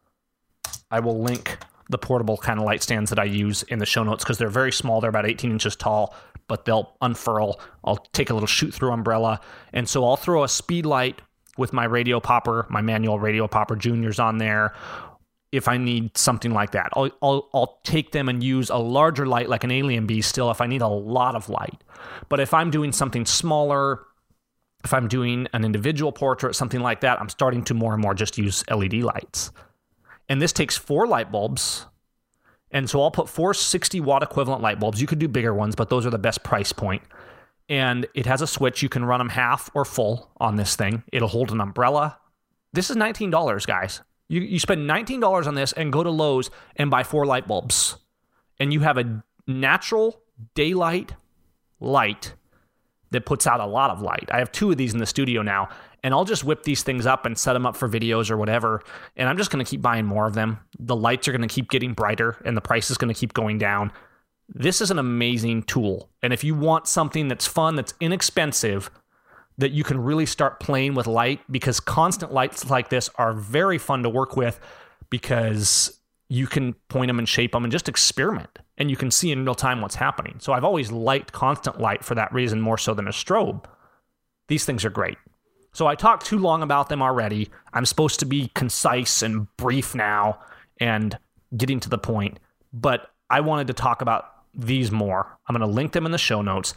Speaker 1: I will link the portable kind of light stands that I use in the show notes because they're very small. They're about eighteen inches tall, but they'll unfurl. I'll take a little shoot-through umbrella, and so I'll throw a speed light with my radio popper, my manual radio popper juniors on there. If I need something like that, I'll, I'll I'll take them and use a larger light like an Alien Bee still if I need a lot of light. But if I'm doing something smaller, if I'm doing an individual portrait, something like that, I'm starting to more and more just use L E D lights. And this takes four light bulbs. And so I'll put four sixty watt equivalent light bulbs. You could do bigger ones, but those are the best price point. And it has a switch. You can run them half or full on this thing. It'll hold an umbrella. This is nineteen dollars, guys. You you spend nineteen dollars on this and go to Lowe's and buy four light bulbs. And you have a natural daylight light that puts out a lot of light. I have two of these in the studio now, and I'll just whip these things up and set them up for videos or whatever, and I'm just going to keep buying more of them. The lights are going to keep getting brighter, and the price is going to keep going down. This is an amazing tool, and if you want something that's fun, that's inexpensive, that you can really start playing with light, because constant lights like this are very fun to work with because you can point them and shape them and just experiment, and you can see in real time what's happening. So I've always liked constant light for that reason more so than a strobe. These things are great. So I talked too long about them already. I'm supposed to be concise and brief now and getting to the point, but I wanted to talk about these more. I'm going to link them in the show notes.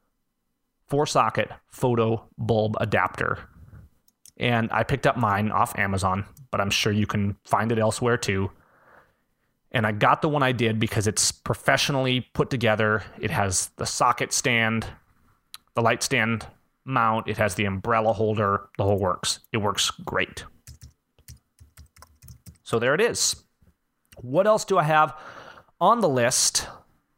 Speaker 1: Four socket photo bulb adapter. And I picked up mine off Amazon, but I'm sure you can find it elsewhere too. And I got the one I did because it's professionally put together. It has the socket stand, the light stand mount. It has the umbrella holder, the whole works. It works great. So there it is. What else do I have on the list?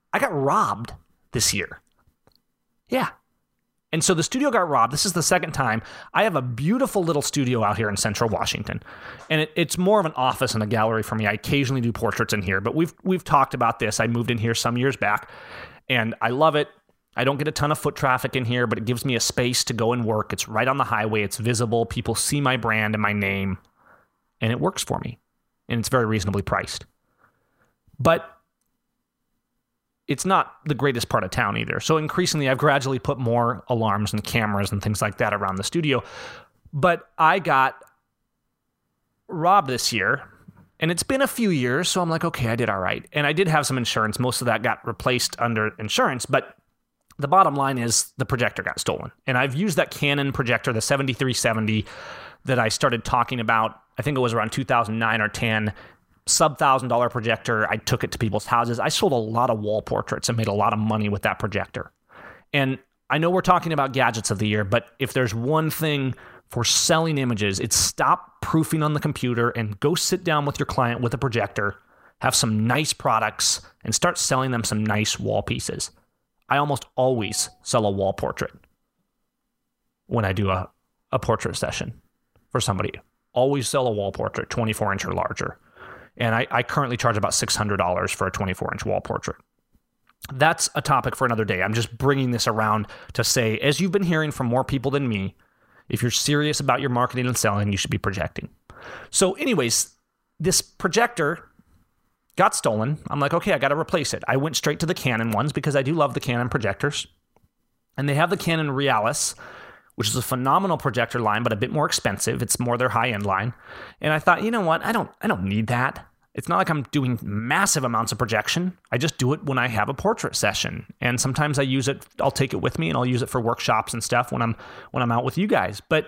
Speaker 1: I got robbed this year. Yeah. And so the studio got robbed. This is the second time. I have a beautiful little studio out here in Central Washington, and it, it's more of an office and a gallery for me. I occasionally do portraits in here, but we've we've talked about this. I moved in here some years back, and I love it. I don't get a ton of foot traffic in here, but it gives me a space to go and work. It's right on the highway. It's visible. People see my brand and my name, and it works for me, and it's very reasonably priced. But it's not the greatest part of town either. So increasingly, I've gradually put more alarms and cameras and things like that around the studio. But I got robbed this year, and it's been a few years, so I'm like, okay, I did all right. And I did have some insurance. Most of that got replaced under insurance, but the bottom line is the projector got stolen. And I've used that Canon projector, the seventy-three seventy, that I started talking about, I think it was around two thousand nine or ten, sub one thousand dollars projector. I took it to people's houses. I sold a lot of wall portraits and made a lot of money with that projector. And I know we're talking about gadgets of the year, but if there's one thing for selling images, it's stop proofing on the computer and go sit down with your client with a projector, have some nice products, and start selling them some nice wall pieces. I almost always sell a wall portrait when I do a, a portrait session for somebody. Always sell a wall portrait, twenty-four inch or larger. And I, I currently charge about six hundred dollars for a twenty-four inch wall portrait. That's a topic for another day. I'm just bringing this around to say, as you've been hearing from more people than me, if you're serious about your marketing and selling, you should be projecting. So anyways, this projector got stolen. I'm like, okay, I got to replace it. I went straight to the Canon ones because I do love the Canon projectors. And they have the Canon Realis, which is a phenomenal projector line, but a bit more expensive. It's more their high-end line. And I thought, you know what? I don't I don't need that. It's not like I'm doing massive amounts of projection. I just do it when I have a portrait session. And sometimes I use it, I'll take it with me and I'll use it for workshops and stuff when I'm when I'm out with you guys. But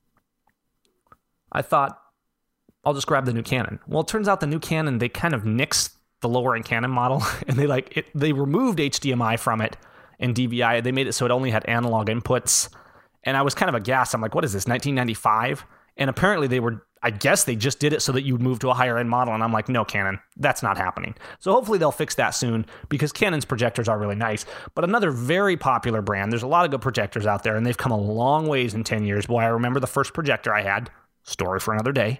Speaker 1: I thought, I'll just grab the new Canon. Well, it turns out the new Canon, they kind of nixed the lower-end Canon model, and they like it, they removed H D M I from it and D V I. They made it so it only had analog inputs. And I was kind of aghast. I'm like, what is this, nineteen ninety-five? And apparently they were, I guess they just did it so that you would move to a higher end model. And I'm like, no, Canon, that's not happening. So hopefully they'll fix that soon because Canon's projectors are really nice. But another very popular brand, there's a lot of good projectors out there and they've come a long ways in ten years. Boy, I remember the first projector I had, story for another day.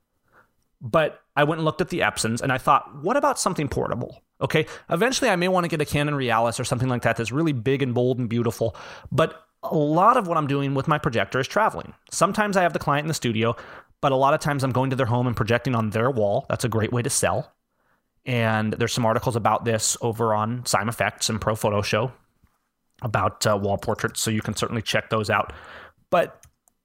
Speaker 1: But I went and looked at the Epsons and I thought, what about something portable? Okay, eventually I may want to get a Canon Realis or something like that that's really big and bold and beautiful. But a lot of what I'm doing with my projector is traveling. Sometimes I have the client in the studio, but a lot of times I'm going to their home and projecting on their wall. That's a great way to sell. And there's some articles about this over on SimeFX and Pro Photo Show about uh, wall portraits, so you can certainly check those out. But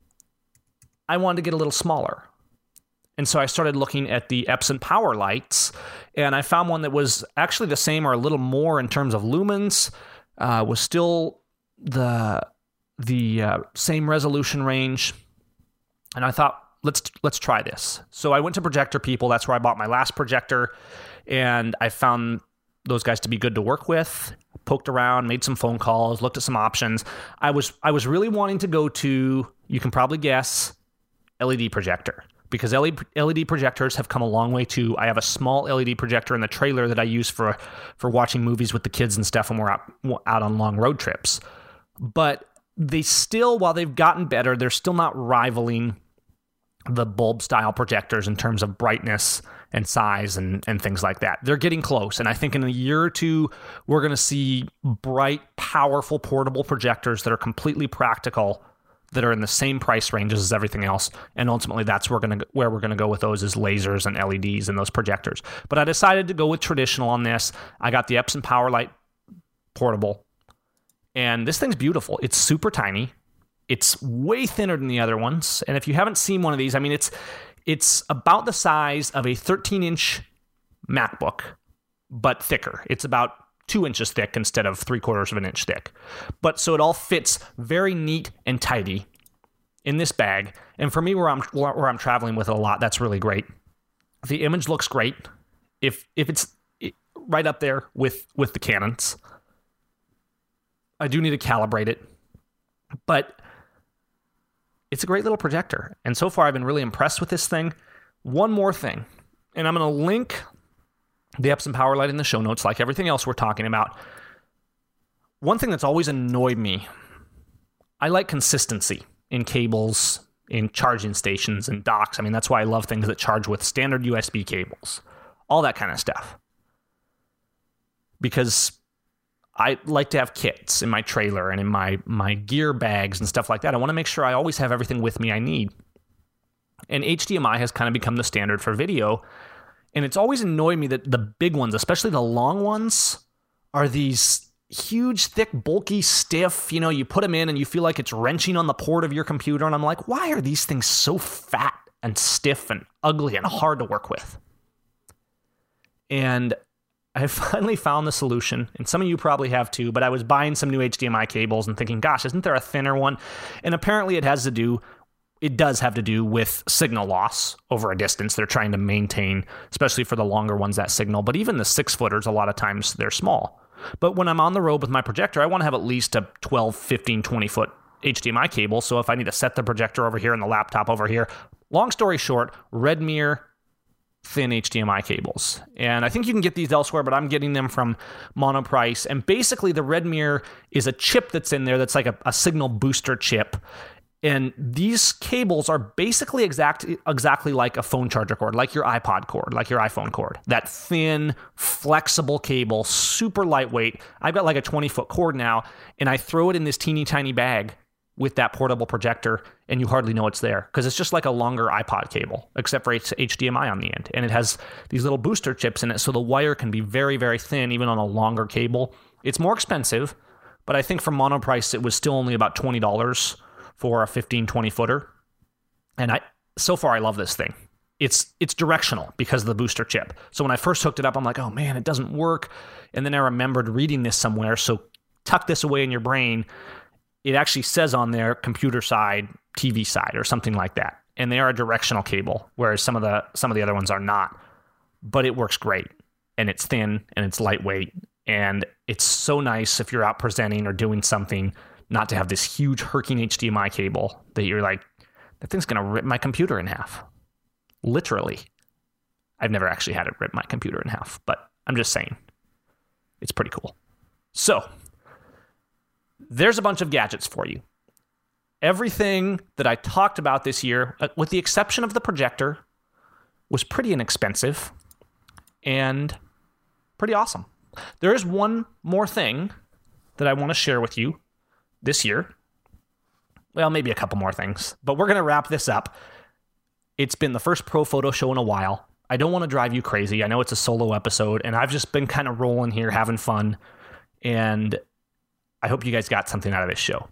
Speaker 1: I wanted to get a little smaller. And so I started looking at the Epson Power Lights, and I found one that was actually the same or a little more in terms of lumens, uh, was still the the uh, same resolution range. And I thought, let's let's try this. So I went to Projector People. That's where I bought my last projector, and I found those guys to be good to work with. Poked around, made some phone calls, looked at some options. I was I was really wanting to go to, you can probably guess, L E D projector. Because L E D projectors have come a long way too. I have a small L E D projector in the trailer that I use for for watching movies with the kids and stuff when we're out, out on long road trips. But they still, while they've gotten better, they're still not rivaling the bulb style projectors in terms of brightness and size and, and things like that. They're getting close. And I think in a year or two, we're going to see bright, powerful, portable projectors that are completely practical, that are in the same price ranges as everything else. And ultimately, that's where we're going to where we're going to go with those is lasers and L E Ds and those projectors. But I decided to go with traditional on this. I got the Epson PowerLight Portable. And this thing's beautiful. It's super tiny. It's way thinner than the other ones. And if you haven't seen one of these, I mean, it's it's about the size of a thirteen inch MacBook, but thicker. It's about two inches thick instead of three quarters of an inch thick. But so it all fits very neat and tidy in this bag. And for me, where I'm where I'm traveling with it a lot, that's really great. The image looks great. If if it's right up there with with the Canons, I do need to calibrate it, but it's a great little projector. And so far, I've been really impressed with this thing. One more thing, and I'm going to link the Epson PowerLight in the show notes, like everything else we're talking about. One thing that's always annoyed me, I like consistency in cables, in charging stations, and docks. I mean, that's why I love things that charge with standard U S B cables, all that kind of stuff. Because I like to have kits in my trailer and in my, my gear bags and stuff like that. I want to make sure I always have everything with me I need. And H D M I has kind of become the standard for video. And it's always annoyed me that the big ones, especially the long ones, are these huge, thick, bulky, stiff. You know, you put them in and you feel like it's wrenching on the port of your computer. And I'm like, why are these things so fat and stiff and ugly and hard to work with? And I finally found the solution, and some of you probably have too, but I was buying some new H D M I cables and thinking, gosh, isn't there a thinner one? And apparently it has to do, it does have to do with signal loss over a distance. They're trying to maintain, especially for the longer ones, that signal. But even the six footers, a lot of times they're small. But when I'm on the road with my projector, I want to have at least a twelve, fifteen, twenty foot H D M I cable. So if I need to set the projector over here and the laptop over here, long story short, Redmir thin H D M I cables. And I think you can get these elsewhere, but I'm getting them from Monoprice. And basically the Redmir is a chip that's in there that's like a, a signal booster chip. And these cables are basically exact, exactly like a phone charger cord, like your iPod cord, like your iPhone cord. That thin, flexible cable, super lightweight. I've got like a twenty foot cord now, and I throw it in this teeny tiny bag with that portable projector, and you hardly know it's there because it's just like a longer iPod cable, except for H D M I on the end. And it has these little booster chips in it, so the wire can be very, very thin, even on a longer cable. It's more expensive, but I think for Monoprice, it was still only about twenty dollars for a fifteen, twenty footer. And I, so far, I love this thing. It's it's directional because of the booster chip. So when I first hooked it up, I'm like, oh man, it doesn't work. And then I remembered reading this somewhere. So tuck this away in your brain. It actually says on there, computer side, T V side, or something like that. And they are a directional cable, whereas some of the some of the other ones are not. But it works great. And it's thin, and it's lightweight. And it's so nice if you're out presenting or doing something, not to have this huge herking H D M I cable that you're like, that thing's going to rip my computer in half. Literally. I've never actually had it rip my computer in half, but I'm just saying. It's pretty cool. So, there's a bunch of gadgets for you. Everything that I talked about this year, with the exception of the projector, was pretty inexpensive and pretty awesome. There is one more thing that I want to share with you this year. Well, maybe a couple more things, but we're going to wrap this up. It's been the first Pro Photo Show in a while. I don't want to drive you crazy. I know it's a solo episode, and I've just been kind of rolling here, having fun, and I hope you guys got something out of this show.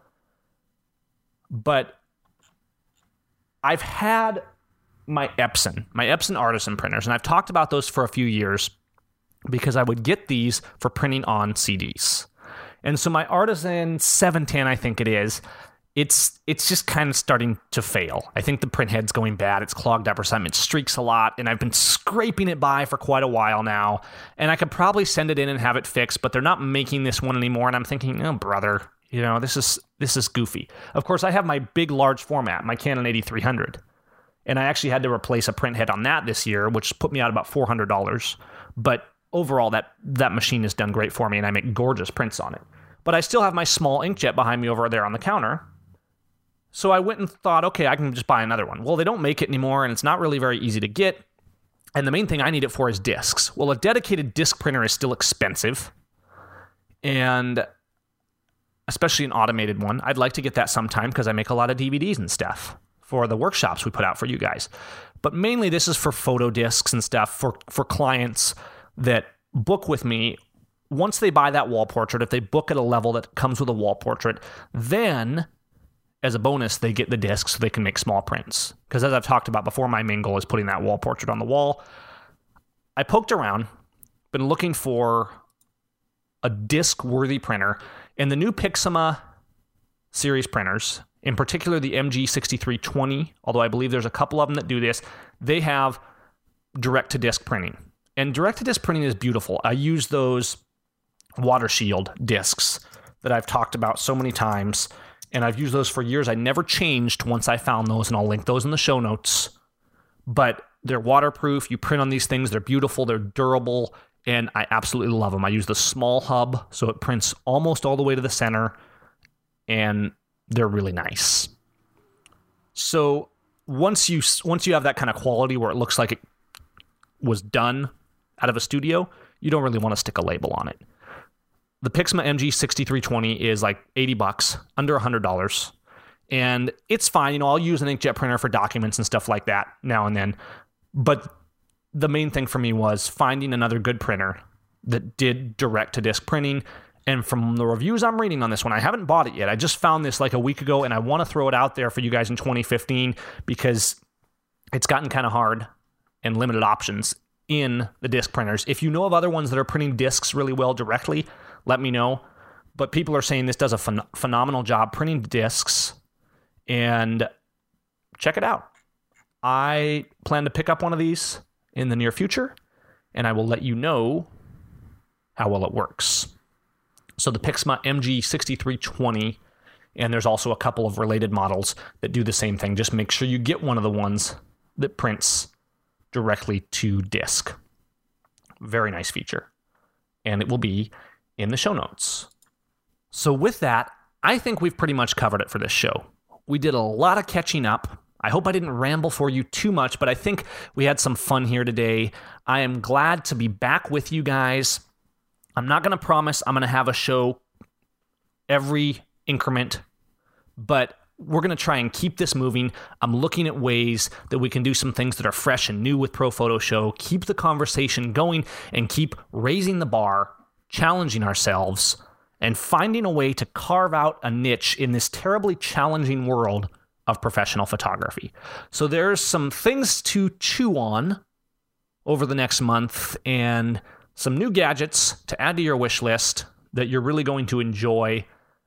Speaker 1: But I've had my Epson, my Epson Artisan printers, and I've talked about those for a few years because I would get these for printing on C Ds. And so my Artisan seven ten, I think it is, it's it's just kind of starting to fail. I think the print head's going bad. It's clogged up or something. It streaks a lot, and I've been scraping it by for quite a while now. And I could probably send it in and have it fixed, but they're not making this one anymore. And I'm thinking, oh, brother, you know, this is this is goofy. Of course, I have my big, large format, my Canon eighty-three hundred. And I actually had to replace a print head on that this year, which put me out about four hundred dollars. But overall, that, that machine has done great for me, and I make gorgeous prints on it. But I still have my small inkjet behind me over there on the counter. So I went and thought, okay, I can just buy another one. Well, they don't make it anymore, and it's not really very easy to get. And the main thing I need it for is discs. Well, a dedicated disc printer is still expensive. And especially an automated one. I'd like to get that sometime because I make a lot of D V Ds and stuff for the workshops we put out for you guys. But mainly this is for photo discs and stuff for, for clients that book with me. Once they buy that wall portrait, if they book at a level that comes with a wall portrait, then as a bonus, they get the disc so they can make small prints. Because as I've talked about before, my main goal is putting that wall portrait on the wall. I poked around, been looking for a disc-worthy printer, and the new Pixma series printers, in particular the M G sixty-three twenty, although I believe there's a couple of them that do this, they have direct-to-disc printing. And direct-to-disc printing is beautiful. I use those water shield discs that I've talked about so many times, and I've used those for years. I never changed once I found those, and I'll link those in the show notes. But They're waterproof. You print on these things. They're beautiful. They're durable. And I absolutely love them. I use the small hub, so it prints almost all the way to the center. And they're really nice. So once you once you have that kind of quality where it looks like it was done out of a studio, you don't really want to stick a label on it. The Pixma M G sixty-three twenty is like eighty bucks, under one hundred dollars. And it's fine. You know, I'll use an inkjet printer for documents and stuff like that now and then. But the main thing for me was finding another good printer that did direct-to-disc printing. And from the reviews I'm reading on this one, I haven't bought it yet. I just found this like a week ago, and I want to throw it out there for you guys in twenty fifteen because it's gotten kind of hard and limited options in the disc printers. If you know of other ones that are printing discs really well directly, let me know. But people are saying this does a phen- phenomenal job printing discs, and check it out. I plan to pick up one of these in the near future, and I will let you know how well it works. So the Pixma M G sixty-three twenty, and there's also a couple of related models that do the same thing. Just make sure you get one of the ones that prints directly to disk. Very nice feature. And it will be in the show notes. So with that, I think we've pretty much covered it for this show. We did a lot of catching up. I hope I didn't ramble for you too much, but I think we had some fun here today. I am glad to be back with you guys. I'm not going to promise I'm going to have a show every increment, but we're going to try and keep this moving. I'm looking at ways that we can do some things that are fresh and new with Pro Photo Show, keep the conversation going, and keep raising the bar, challenging ourselves, and finding a way to carve out a niche in this terribly challenging world of professional photography. So there's some things to chew on over the next month, and some new gadgets to add to your wish list that you're really going to enjoy,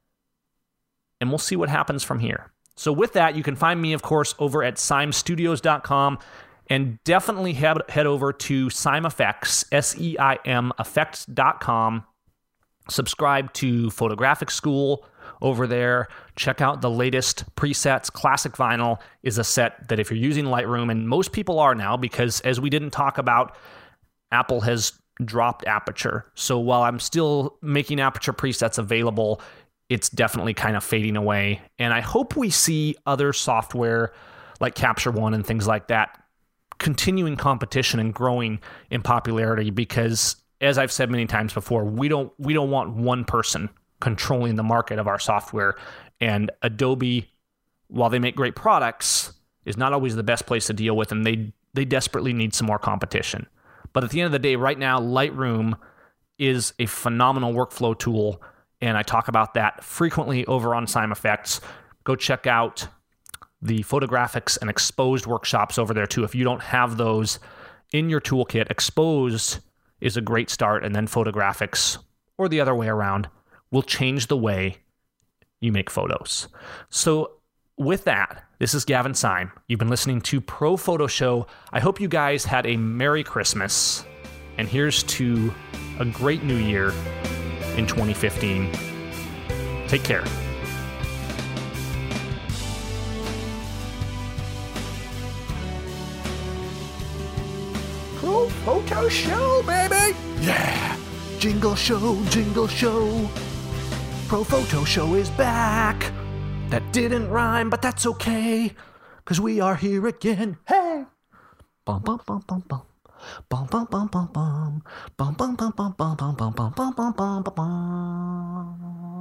Speaker 1: and we'll see what happens from here. So with that, you can find me, of course, over at Seim Studios dot com, and definitely head, head over to Seim Effects, S E I M effects dot com. Subscribe to Photographic School over there. Check out the latest presets. Classic Vinyl is a set that if you're using Lightroom, and most people are now, because as we didn't talk about, Apple has dropped Aperture. So while I'm still making Aperture presets available, it's definitely kind of fading away. And I hope we see other software like Capture One and things like that continuing competition and growing in popularity, because as I've said many times before, we don't we don't want one person controlling the market of our software. And Adobe, while they make great products, is not always the best place to deal with, and they they desperately need some more competition. But at the end of the day, right now, Lightroom is a phenomenal workflow tool, and I talk about that frequently over on Seim Effects. Go check out the Photographics and Exposed workshops over there, too. If you don't have those in your toolkit, Exposed is a great start, and then Photographics, or the other way around, will change the way you make photos. So with that, this is Gavin Seim. You've been listening to Pro Photo Show. I hope you guys had a Merry Christmas, and here's to a great new year in twenty fifteen. Take care.
Speaker 3: Pro Photo Show, baby! Yeah! Jingle show, jingle show. Pro Photo Show is back. That didn't rhyme, but that's okay, 'cause we are here again. Hey! Bum bum bum bum bum. Bum bum bum bum bum. Bum bum bum bum bum bum bum bum bum bum bum bum.